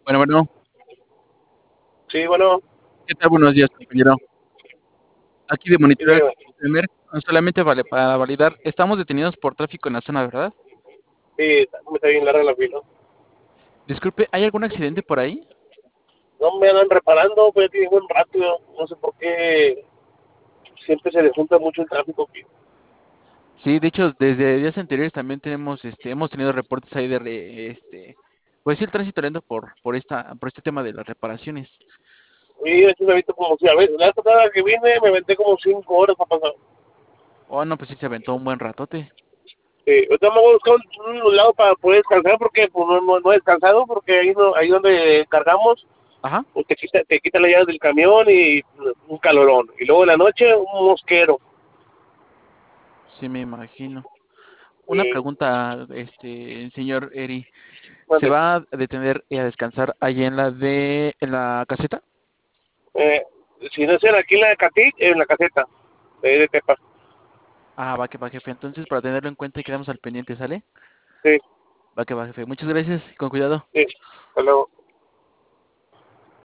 Bueno, bueno, Sí, bueno, ¿qué tal? Buenos días, compañero. Aquí de monitorear dime, primer, solamente vale para validar, estamos detenidos por tráfico en la zona, ¿verdad? sí, me está bien larga la fila. Disculpe, ¿hay algún accidente por ahí? No me andan reparando, pues ya tiene buen rato, no sé por qué siempre se le junta mucho el tráfico aquí. Sí, de hecho, desde días anteriores también tenemos, hemos tenido reportes ahí de, pues sí, el tránsito lento por este tema de las reparaciones. Y así me he visto como si a veces, la pasada que vine me aventé como 5 horas para pasar. Oh, no, pues sí, se aventó un buen ratote. Ahorita me voy a buscar un lado para poder descansar porque pues, no he descansado porque ahí, no, ahí donde cargamos Ajá, pues, te quita las llaves del camión y un calorón. Y luego en la noche un mosquero. sí me imagino. Una Eh, pregunta, señor Eri, ¿se mande. va a detener y a descansar ahí en la caseta? Eh, si no es aquí en la Catit, en la caseta de Tepa. Ah, va que va, jefe. Entonces, para tenerlo en cuenta y quedamos al pendiente, ¿sale? Sí, Va que va, jefe. Muchas gracias. Con cuidado. sí. Hasta luego.